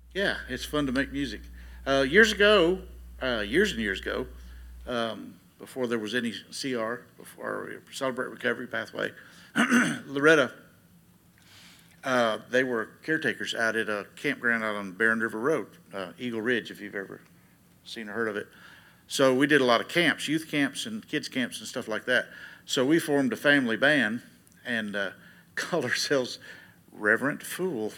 Yeah, it's fun to make music. Years ago, years and years ago, before there was any CR, before Celebrate Recovery Pathway, Loretta, they were caretakers out at a campground out on Barren River Road, Eagle Ridge, if you've ever seen or heard of it. So we did a lot of camps, youth camps and kids camps and stuff like that. So we formed a family band and called ourselves Reverent Fool.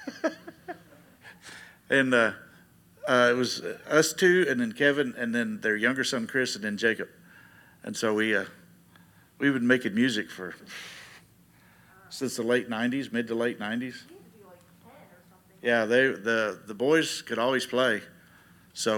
And it was us two, and then Kevin, and then their younger son Chris, and then Jacob. And so we've been making music for since the late '90s, mid to late '90s. Yeah, the boys could always play, so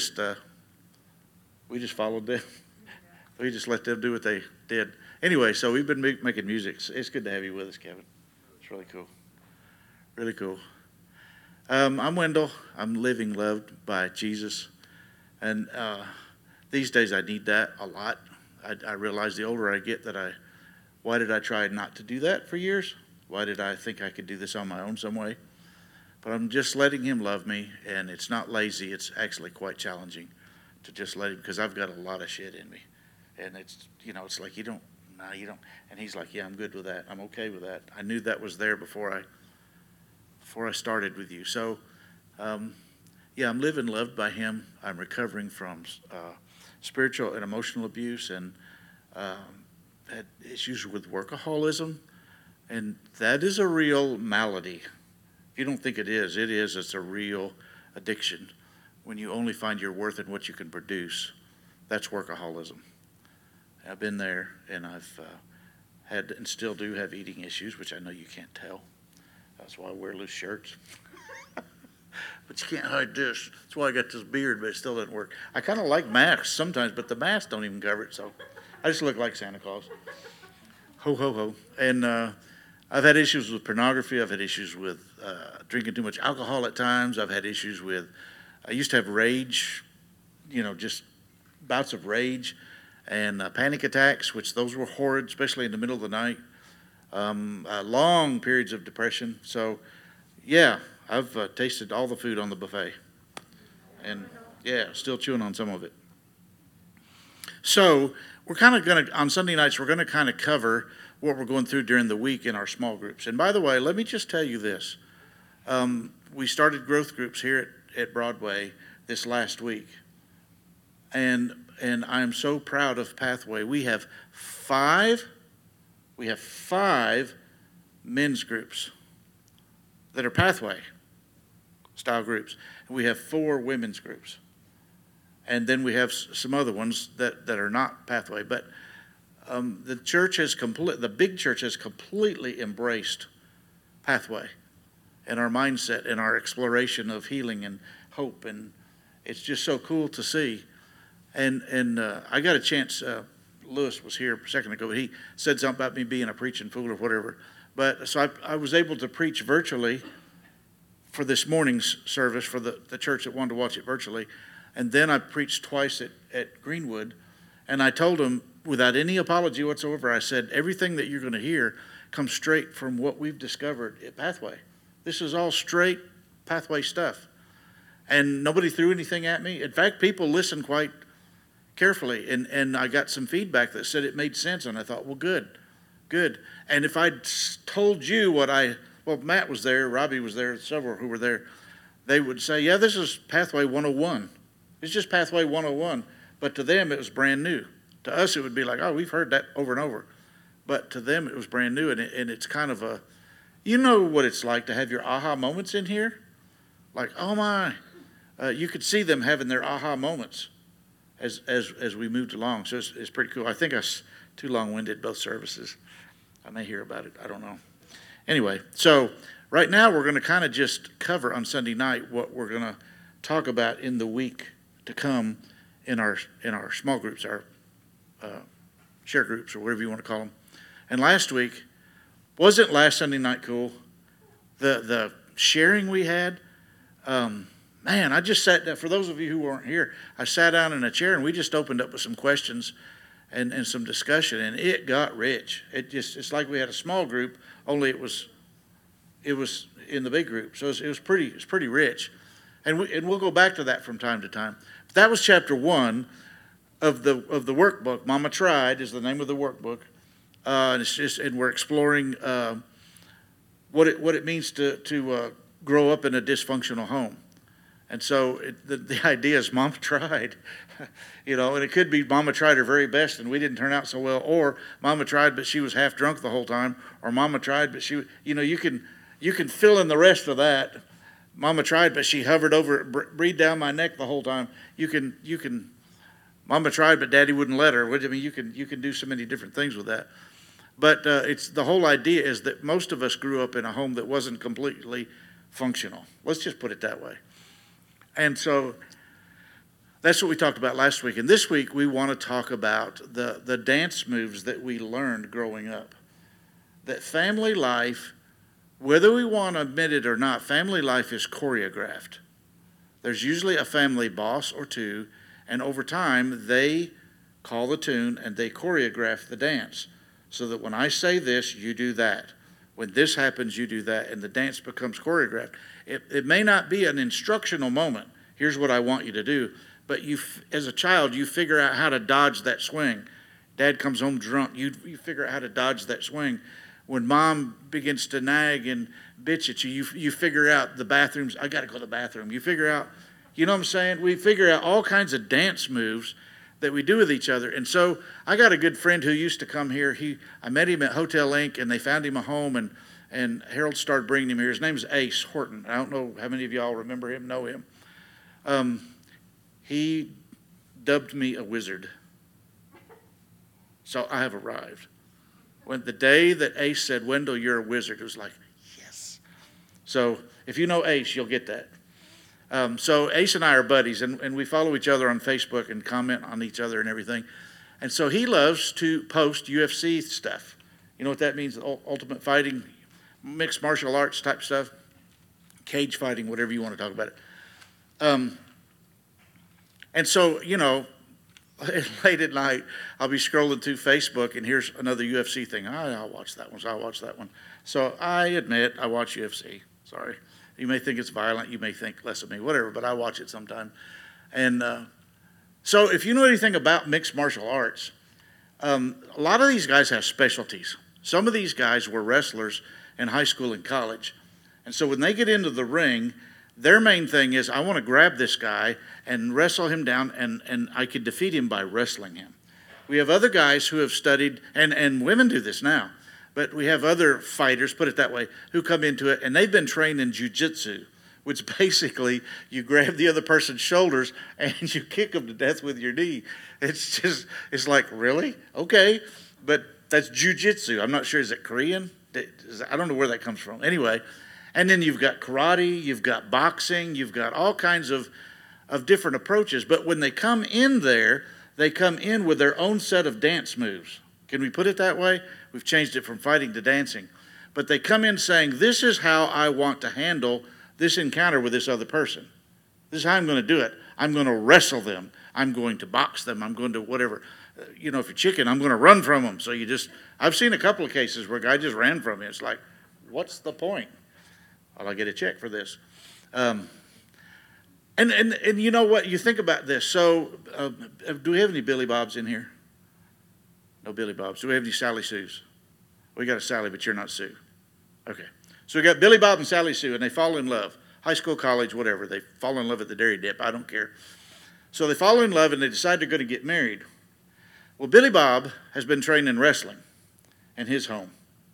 we just followed them. We just let them do what they did. Anyway, so we've been making music. It's good to have you with us, Kevin. It's really cool. Really cool. I'm Wendell. I'm living loved by Jesus. And these days I need that a lot. I realize the older I get why did I try not to do that for years? Why did I think I could do this on my own some way? But I'm just letting him love me, and it's not lazy. It's actually quite challenging to just let him, because I've got a lot of shit in me. And it's like, you don't. And he's like, yeah, I'm good with that. I'm okay with that. I knew that was there before I started with you. So, yeah, I'm living loved by him. I'm recovering from spiritual and emotional abuse, and had issues with workaholism. And that is a real malady. If you don't think it is, it is. It's a real addiction. When you only find your worth in what you can produce, that's workaholism. I've been there, and I've had and still do have eating issues, which I know you can't tell. That's why I wear loose shirts. But you can't hide this. That's why I got this beard, but it still doesn't work. I kind of like masks sometimes, but the masks don't even cover it, so I just look like Santa Claus. Ho, ho, ho. And I've had issues with pornography. I've had issues with drinking too much alcohol at times. I've had issues with, I used to have rage, just bouts of rage and panic attacks, which those were horrid, especially in the middle of the night. Long periods of depression. So, yeah, I've tasted all the food on the buffet. And, yeah, still chewing on some of it. So, we're kind of going to, on Sunday nights, we're going to kind of cover what we're going through during the week in our small groups. And by the way, let me just tell you this. We started growth groups here at Broadway this last week. And I'm so proud of Pathway. We have five men's groups that are Pathway style groups. And we have 4 women's groups. And then we have some other ones that are not Pathway. But the big church has completely embraced Pathway and our mindset and our exploration of healing and hope. And it's just so cool to see. And I got a chance, Lewis was here a second ago, but he said something about me being a preaching fool or whatever. But so I was able to preach virtually for this morning's service for the church that wanted to watch it virtually. And then I preached twice at Greenwood. And I told them, without any apology whatsoever, I said, everything that you're going to hear comes straight from what we've discovered at Pathway. This is all straight Pathway stuff. And nobody threw anything at me. In fact, people listened quite carefully. And I got some feedback that said it made sense. And I thought, well, good. And if I'd told you well, Matt was there, Robbie was there, several who were there, they would say, yeah, this is Pathway 101. It's just Pathway 101. But to them, it was brand new. To us, it would be like, oh, we've heard that over and over. But to them, it was brand new. And it's kind of you know what it's like to have your aha moments in here? Like, oh my. You could see them having their aha moments as we moved along. So it's pretty cool. I think I was too long-winded both services. I may hear about it. I don't know. Anyway, so right now we're going to kind of just cover on Sunday night what we're going to talk about in the week to come in our small groups, our share groups, or whatever you want to call them. And last last Sunday night cool? The sharing we had, man, I just sat down. For those of you who weren't here, I sat down in a chair and we just opened up with some questions and some discussion, and it got rich. It's like we had a small group, only it was it was in the big group. So it was pretty rich. And we'll go back to that from time to time. But that was chapter 1 of the workbook. Mama Tried is the name of the workbook. And we're exploring what it means to grow up in a dysfunctional home. And so the idea is Mama tried, and it could be Mama tried her very best and we didn't turn out so well, or Mama tried but she was half drunk the whole time, or Mama tried but she, you can fill in the rest of that. Mama tried but she hovered over, breathed down my neck the whole time. You can. Mama tried but Daddy wouldn't let her. I mean, you can do so many different things with that. But it's the whole idea is that most of us grew up in a home that wasn't completely functional. Let's just put it that way. And so that's what we talked about last week. And this week we want to talk about the dance moves that we learned growing up. That family life, whether we want to admit it or not, family life is choreographed. There's usually a family boss or two, and over time they call the tune and they choreograph the dance. So that when I say this, you do that. When this happens, you do that, and the dance becomes choreographed. It may not be an instructional moment. Here's what I want you to do. But as a child, you figure out how to dodge that swing. Dad comes home drunk. You figure out how to dodge that swing. When Mom begins to nag and bitch at you, you figure out the bathrooms. I got to go to the bathroom. You figure out, you know what I'm saying? We figure out all kinds of dance moves that we do with each other. And so I got a good friend who used to come here. I met him at Hotel Ink, and they found him a home, and Harold started bringing him here. His name's Ace Horton. I don't know how many of y'all remember him, know him. He dubbed me a wizard. So I have arrived. When the day that Ace said, Wendell, you're a wizard, it was like, yes. So if you know Ace, you'll get that. So Ace and I are buddies, and we follow each other on Facebook and comment on each other and everything. And so he loves to post UFC stuff. You know what that means? Ultimate fighting, mixed martial arts type stuff, cage fighting, whatever you want to talk about it. And so, late at night, I'll be scrolling through Facebook, and here's another UFC thing. I'll watch that one. So I'll watch that one. So I admit I watch UFC. Sorry. You may think it's violent. You may think less of me, whatever, but I watch it sometime. And so if you know anything about mixed martial arts, a lot of these guys have specialties. Some of these guys were wrestlers in high school and college. And so when they get into the ring, their main thing is, I want to grab this guy and wrestle him down, and I could defeat him by wrestling him. We have other guys who have studied, and women do this now, but we have other fighters, put it that way, who come into it, and they've been trained in jiu-jitsu, which basically you grab the other person's shoulders and you kick them to death with your knee. It's like, really? Okay. But that's jiu-jitsu. I'm not sure, is it Korean? I don't know where that comes from. Anyway, and then you've got karate, you've got boxing, you've got all kinds of different approaches. But when they come in there, they come in with their own set of dance moves. Can we put it that way? We've changed it from fighting to dancing. But they come in saying, this is how I want to handle this encounter with this other person. This is how I'm going to do it. I'm going to wrestle them. I'm going to box them. I'm going to whatever. If you're chicken, I'm going to run from them. So I've seen a couple of cases where a guy just ran from me. It's like, what's the point? Well, I get a check for this. And you know what? You think about this. So do we have any Billy Bobs in here? No Billy Bobs. Do we have any Sally Sues? We got a Sally, but you're not Sue. Okay. So we got Billy Bob and Sally Sue, and they fall in love. High school, college, whatever. They fall in love at the Dairy Dip. I don't care. So they fall in love, and they decide they're going to get married. Well, Billy Bob has been trained in wrestling in his home.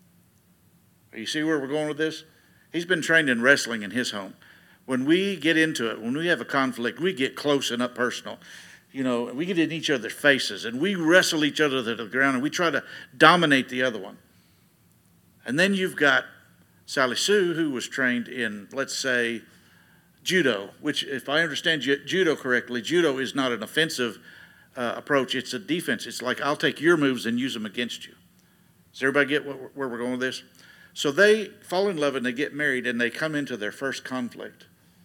You see where we're going with this? He's been trained in wrestling in his home. When we get into it, when we have a conflict, we get close and up personal. We get in each other's faces, and we wrestle each other to the ground, and we try to dominate the other one. And then you've got Sally Sue, who was trained in, let's say, judo, which, if I understand judo correctly, judo is not an offensive approach. It's a defense. It's like, I'll take your moves and use them against you. Does everybody get where we're going with this? So they fall in love and they get married, and they come into their first conflict.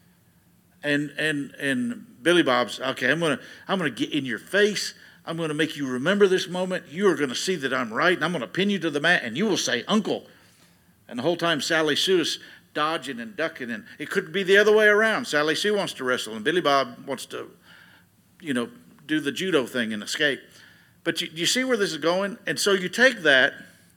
And Billy Bob's, okay, I'm gonna get in your face. I'm gonna make you remember this moment. You are gonna see that I'm right, and I'm gonna pin you to the mat, and you will say, Uncle. And the whole time Sally Sue is dodging and ducking, and it could be the other way around. Sally Sue wants to wrestle, and Billy Bob wants to, do the judo thing and escape. But you see where this is going? And so you take that,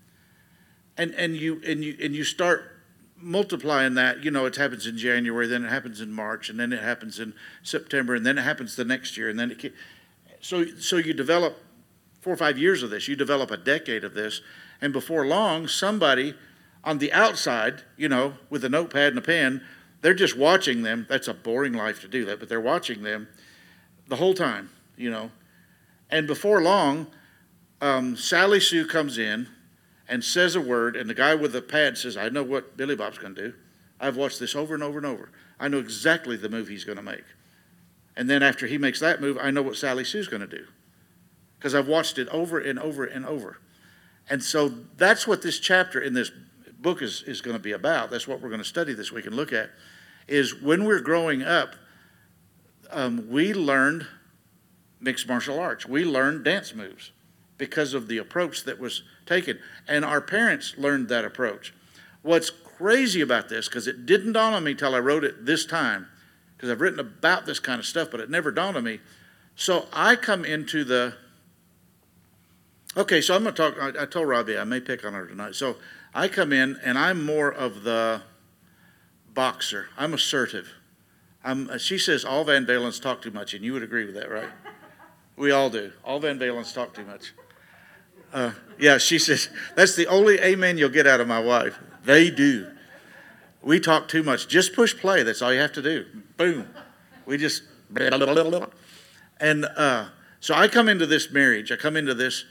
and you start multiplying that. It happens in January, then it happens in March, and then it happens in September, and then it happens the next year, and then so you develop 4 or 5 years of this. You develop a decade of this, and before long, somebody on the outside, with a notepad and a pen, they're just watching them. That's a boring life to do that, but they're watching them the whole time, And before long, Sally Sue comes in and says a word, and the guy with the pad says, I know what Billy Bob's going to do. I've watched this over and over and over. I know exactly the move he's going to make. And then after he makes that move, I know what Sally Sue's going to do, because I've watched it over and over and over. And so that's what this chapter in this book is going to be about. That's what we're going to study this week and look at, is when we're growing up, we learned mixed martial arts. We learned dance moves because of the approach that was taken. And our parents learned that approach. What's crazy about this, because it didn't dawn on me till I wrote it this time, because I've written about this kind of stuff, but it never dawned on me. So I come into the... Okay, so I'm going to talk... I told Robbie I may pick on her tonight. So I come in, and I'm more of the boxer. I'm assertive. She says all Van Valens talk too much, and you would agree with that, right? We all do. All Van Valens talk too much. Yeah, she says, that's the only amen you'll get out of my wife. They do. We talk too much. Just push play. That's all you have to do. Boom. We just... And so I come into this marriage. I come into this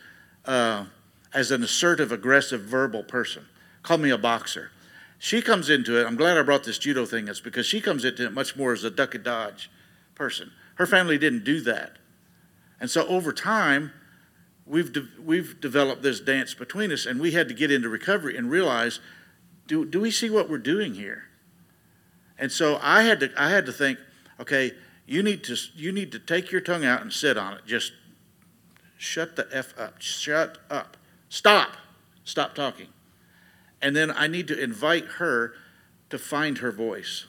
as an assertive, aggressive, verbal person. Call me a boxer. She comes into it. I'm glad I brought this judo thing. It's because she comes into it much more as a duck and dodge person. Her family didn't do that. And so over time, we've developed this dance between us, and we had to get into recovery and realize, do we see what we're doing here? And so I had to think, okay, you need to take your tongue out and sit on it. Just shut the F up. Shut up. Stop. Stop talking. And then I need to invite her to find her voice.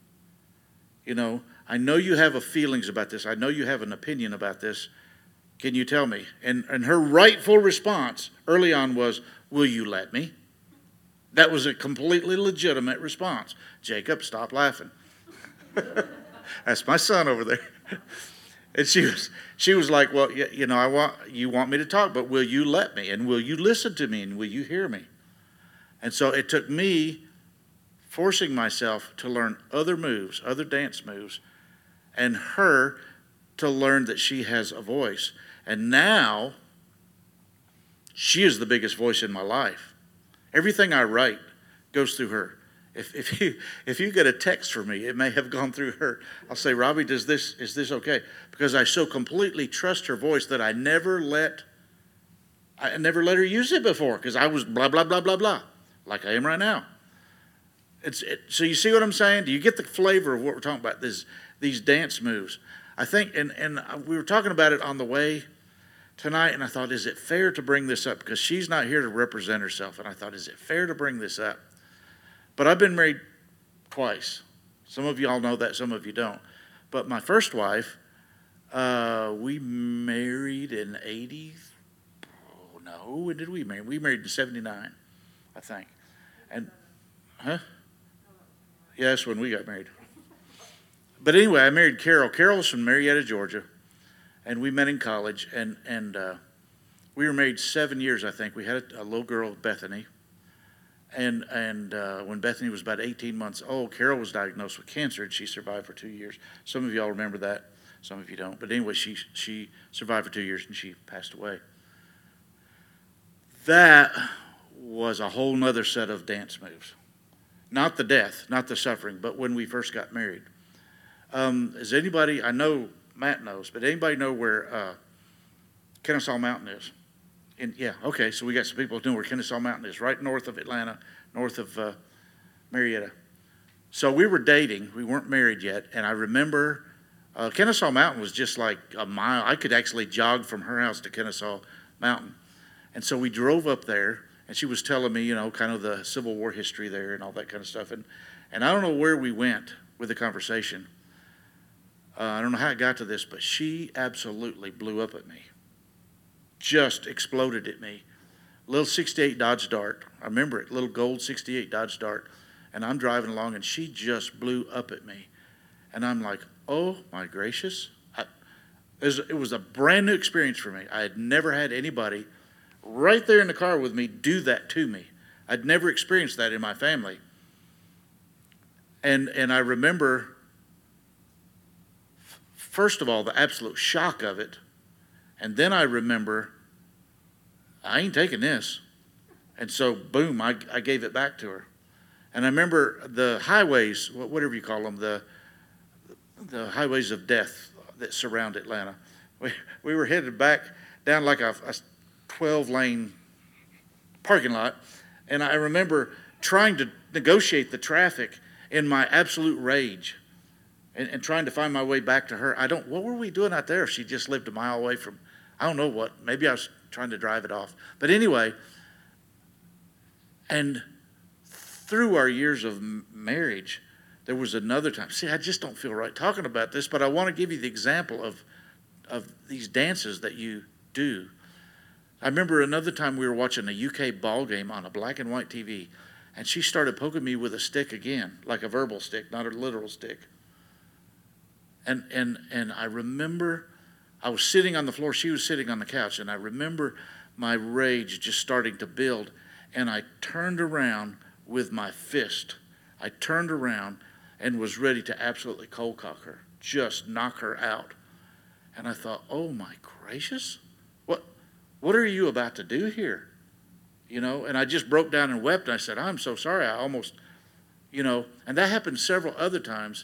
I know you have feelings about this. I know you have an opinion about this. Can you tell me? And her rightful response early on was, will you let me? That was a completely legitimate response. Jacob, stop laughing. That's my son over there. And she was like, well, you want me to talk, but will you let me? And will you listen to me? And will you hear me? And so it took me forcing myself to learn other moves, other dance moves, and her to learn that she has a voice. And now, she is the biggest voice in my life. Everything I write goes through her. If you get a text from me, it may have gone through her. I'll say, Robbie, is this okay? Because I so completely trust her voice that I never let her use it before, because I was blah, blah, blah, blah, blah, like I am right now. So you see what I'm saying? Do you get the flavor of what we're talking about, these dance moves? I think, and we were talking about it on the way tonight, and I thought, is it fair to bring this up? Because she's not here to represent herself, and I thought, is it fair to bring this up? But I've been married twice. Some of you all know that, some of you don't. But my first wife, we married in 80. Oh, no, when did we marry? We married in 79, I think. And, huh? Yeah, that's when we got married. But anyway, I married Carol. Carol was from Marietta, Georgia, and we met in college. And we were married 7 years, I think. We had a little girl, Bethany. And when Bethany was about 18 months old, Carol was diagnosed with cancer, and she survived for 2 years. Some of y'all remember that. Some of you don't. But anyway, she survived for 2 years, and she passed away. That was a whole nother set of dance moves. Not the death, not the suffering, but when we first got married. Is anybody, I know Matt knows, but anybody know where Kennesaw Mountain is? Yeah, okay, so we got some people who know where Kennesaw Mountain is, right north of Atlanta, north of Marietta. So we were dating. We weren't married yet, and I remember Kennesaw Mountain was just like a mile. I could actually jog from her house to Kennesaw Mountain. And so we drove up there, and she was telling me, kind of the Civil War history there and all that kind of stuff. And I don't know where we went with the conversation. I don't know how it got to this, but she absolutely blew up at me. Just exploded at me. Little 68 Dodge Dart. I remember it, little gold 68 Dodge Dart. And I'm driving along, and she just blew up at me. And I'm like, oh, my gracious. It was a brand new experience for me. I had never had anybody right there in the car with me do that to me. I'd never experienced that in my family. And I remember, first of all, the absolute shock of it. And then I remember, I ain't taking this. And so, boom, I gave it back to her. And I remember the highways, whatever you call them, the highways of death that surround Atlanta. We were headed back down like a 12-lane parking lot. And I remember trying to negotiate the traffic in my absolute rage and trying to find my way back to her. What were we doing out there if she just lived a mile away from, I don't know what, maybe I was trying to drive it off. But anyway, and through our years of marriage, there was another time. See, I just don't feel right talking about this, but I want to give you the example of these dances that you do. I remember another time we were watching a UK ball game on a black and white TV, and she started poking me with a stick again, like a verbal stick, not a literal stick. And I remember I was sitting on the floor, she was sitting on the couch, and I remember my rage just starting to build, and I turned around with my fist. I turned around and was ready to absolutely cold cock her, just knock her out. And I thought, oh my gracious, what are you about to do here? You know, and I just broke down and wept, and I said, I'm so sorry, I almost, and that happened several other times.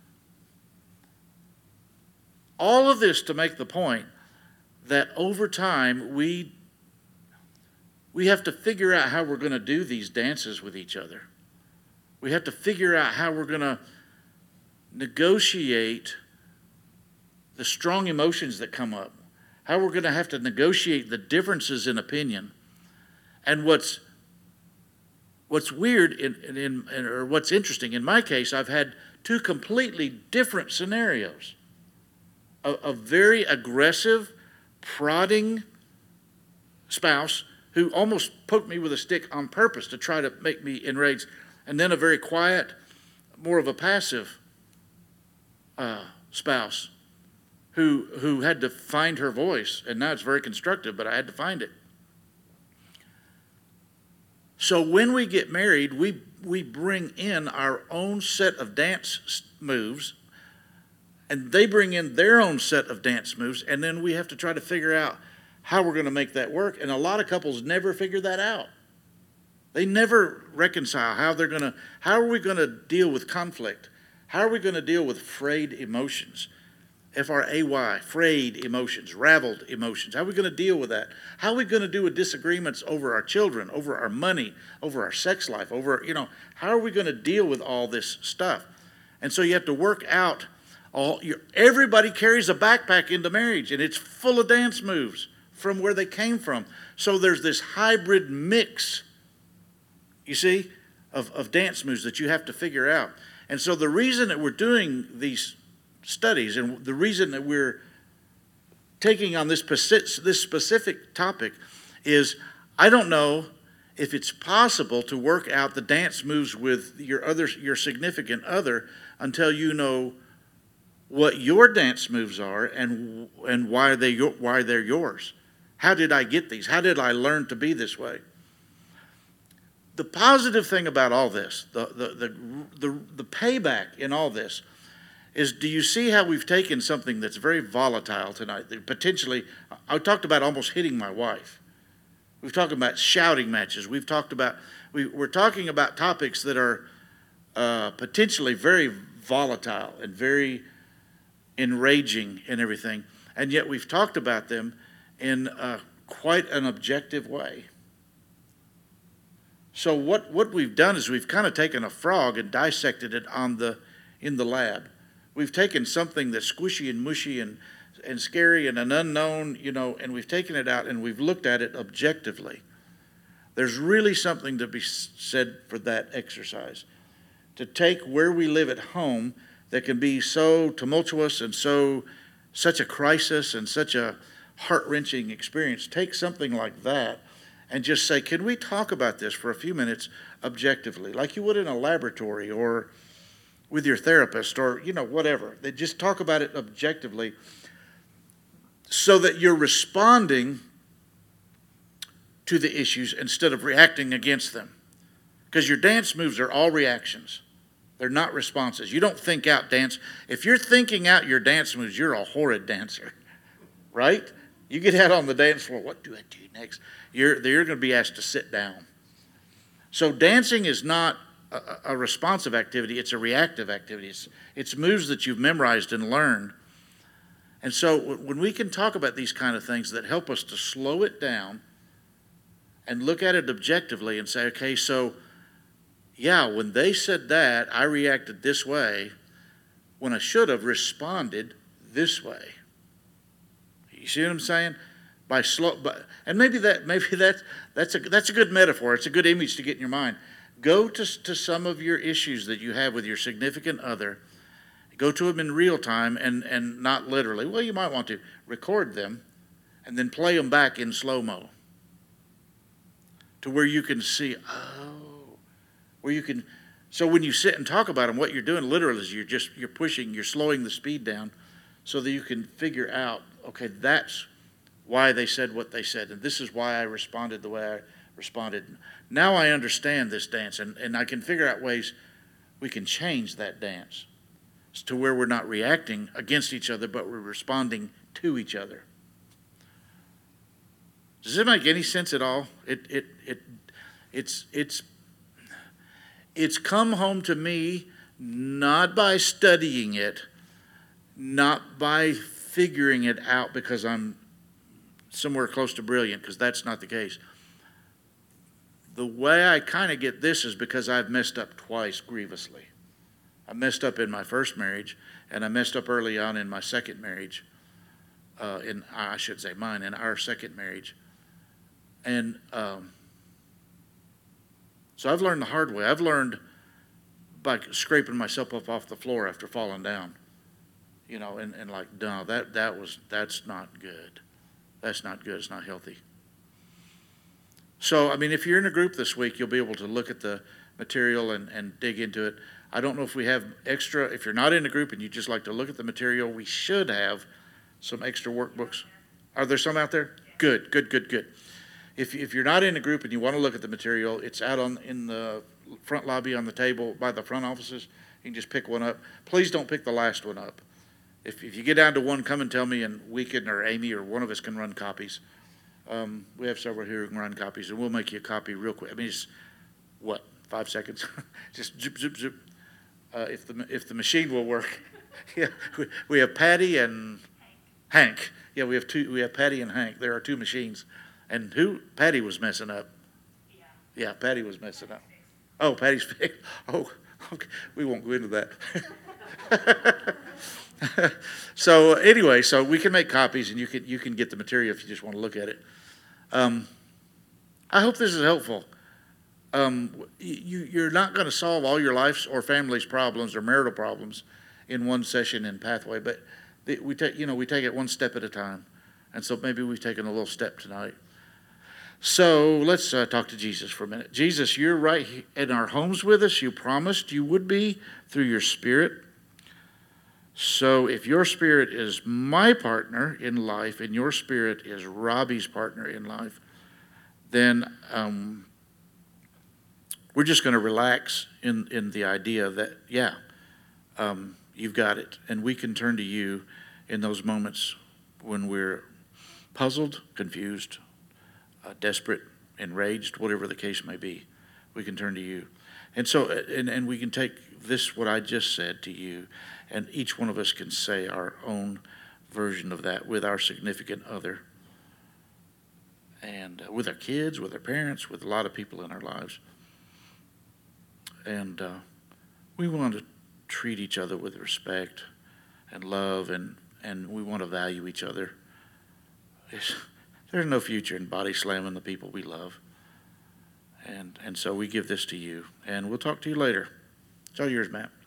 All of this to make the point that over time, we have to figure out how we're going to do these dances with each other. We have to figure out how we're going to negotiate the strong emotions that come up, how we're going to have to negotiate the differences in opinion. And what's weird or what's interesting, in my case, I've had two completely different scenarios. A very aggressive, prodding spouse who almost poked me with a stick on purpose to try to make me enraged, and then a very quiet, more of a passive spouse who had to find her voice, and now it's very constructive, but I had to find it. So when we get married, we bring in our own set of dance moves, and they bring in their own set of dance moves, and then we have to try to figure out how we're going to make that work. And a lot of couples never figure that out. They never reconcile how are we going to deal with conflict? How are we going to deal with frayed emotions? F-R-A-Y, frayed emotions, raveled emotions. How are we going to deal with that? How are we going to do with disagreements over our children, over our money, over our sex life, how are we going to deal with all this stuff? And so you have to work out everybody carries a backpack into marriage, and it's full of dance moves from where they came from. So there's this hybrid mix, you see, of dance moves that you have to figure out. And so the reason that we're doing these studies and the reason that we're taking on this specific topic is I don't know if it's possible to work out the dance moves with your significant other until you know what your dance moves are and why they're yours. How did I get these? How did I learn to be this way? The positive thing about all this, the payback in all this, is do you see how we've taken something that's very volatile tonight, that potentially, I talked about almost hitting my wife. We've talked about shouting matches. We're talking about topics that are potentially very volatile and very enraging and everything, and yet we've talked about them in quite an objective way. So what we've done is we've kind of taken a frog and dissected it in the lab. We've taken something that's squishy and mushy and scary and an unknown, and we've taken it out and we've looked at it objectively. There's really something to be said for that exercise. to take where we live at home that can be so tumultuous and such a crisis and such a heart-wrenching experience, take something like that and just say, can we talk about this for a few minutes objectively, like you would in a laboratory or with your therapist or, whatever. They just talk about it objectively so that you're responding to the issues instead of reacting against them. Because your dance moves are all reactions. They're not responses. You don't think out dance. If you're thinking out your dance moves, you're a horrid dancer, right? You get out on the dance floor, what do I do next? You're going to be asked to sit down. So dancing is not a responsive activity. It's a reactive activity. It's moves that you've memorized and learned. And so when we can talk about these kind of things that help us to slow it down and look at it objectively and say, okay, so yeah, when they said that, I reacted this way when I should have responded this way. You see what I'm saying? And maybe that's a good metaphor. It's a good image to get in your mind. Go to some of your issues that you have with your significant other. Go to them in real time and not literally. Well, you might want to record them and then play them back in slow-mo to where you can see, so when you sit and talk about them, what you're doing literally is you're slowing the speed down so that you can figure out, okay, that's why they said what they said, and this is why I responded the way I responded. Now I understand this dance, and I can figure out ways we can change that dance to where we're not reacting against each other, but we're responding to each other. Does it make any sense at all? It's come home to me not by studying it, not by figuring it out because I'm somewhere close to brilliant, because that's not the case. The way I kind of get this is because I've messed up twice grievously. I messed up in my first marriage, and I messed up early on in my second marriage, in our second marriage. And so I've learned the hard way. I've learned by scraping myself up off the floor after falling down, and like, no, that's not good. That's not good. It's not healthy. So, if you're in a group this week, you'll be able to look at the material and dig into it. I don't know if we have extra. If you're not in a group and you just like to look at the material, we should have some extra workbooks. Are there some out there? Good. If you're not in a group and you want to look at the material, it's out in the front lobby on the table by the front offices. You can just pick one up. Please don't pick the last one up. If you get down to one, come and tell me, and we can, or Amy, or one of us can run copies. We have several here who can run copies, and we'll make you a copy real quick. It's 5 seconds? Just zip, zip, zip. If the machine will work. Yeah, we have Patty and Hank. Yeah, we have two. We have Patty and Hank. There are two machines. And Patty was messing up. Yeah, Patty was messing up. Oh, Patty's fixed. Oh, okay. We won't go into that. So anyway, we can make copies, and you can get the material if you just want to look at it. I hope this is helpful. You're not going to solve all your life's or family's problems or marital problems in one session in Pathway, but we take it one step at a time, and so maybe we've taken a little step tonight. So let's talk to Jesus for a minute. Jesus, you're right in our homes with us. You promised you would be through your Spirit. So if your Spirit is my partner in life and your Spirit is Robbie's partner in life, then we're just going to relax in the idea that, you've got it. And we can turn to you in those moments when we're puzzled, confused, desperate, enraged, whatever the case may be. We can turn to you. And so, and we can take this, what I just said, to you, and each one of us can say our own version of that with our significant other, and with our kids, with our parents, with a lot of people in our lives. And we want to treat each other with respect and love, and we want to value each other. There's no future in body slamming the people we love. And so we give this to you, and we'll talk to you later. It's all yours, Matt.